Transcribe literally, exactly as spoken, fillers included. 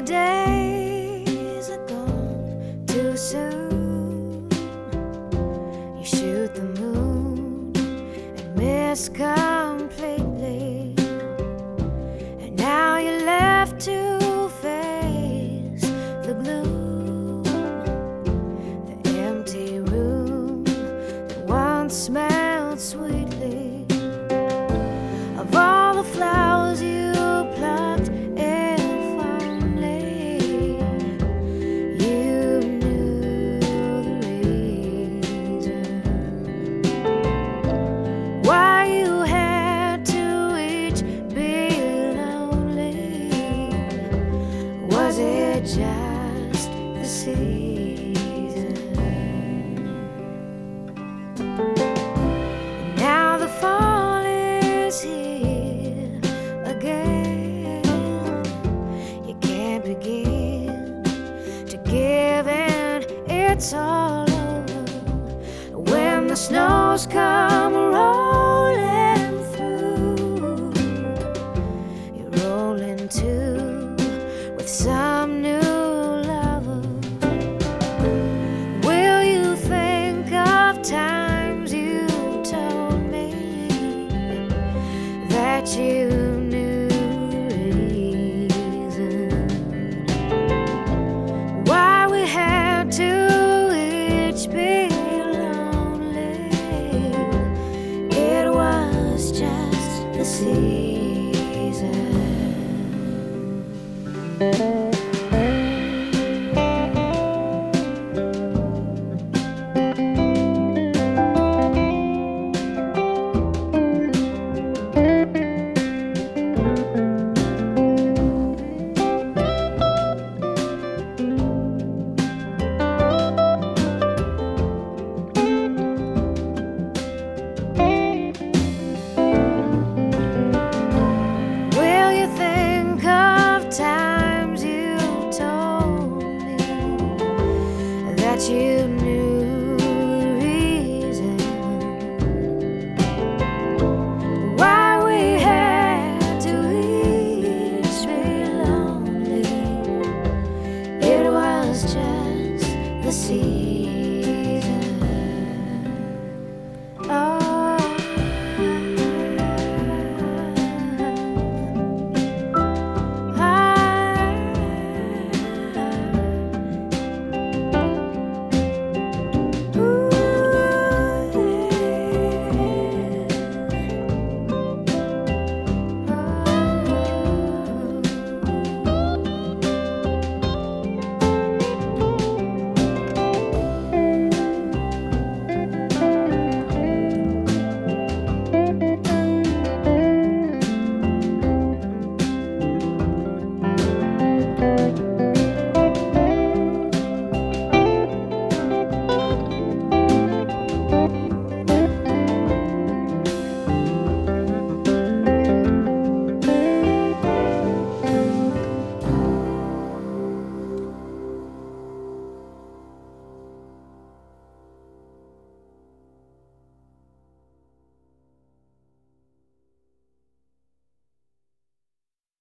days are gone too soon. You shoot the moon and miss completely, and now you're left to face the gloom, the empty room that once smelled sweetly of all the flowers you plucked. Was it just the season? And now the fall is here again. You can't begin to give in, it's all over when the snows come rolling through. You're rolling too with some new lover. Will you think of times you told me that you knew the reason why we had to each be lonely? It was just the season. That you knew the reason why we had to each be lonely. It was just the season.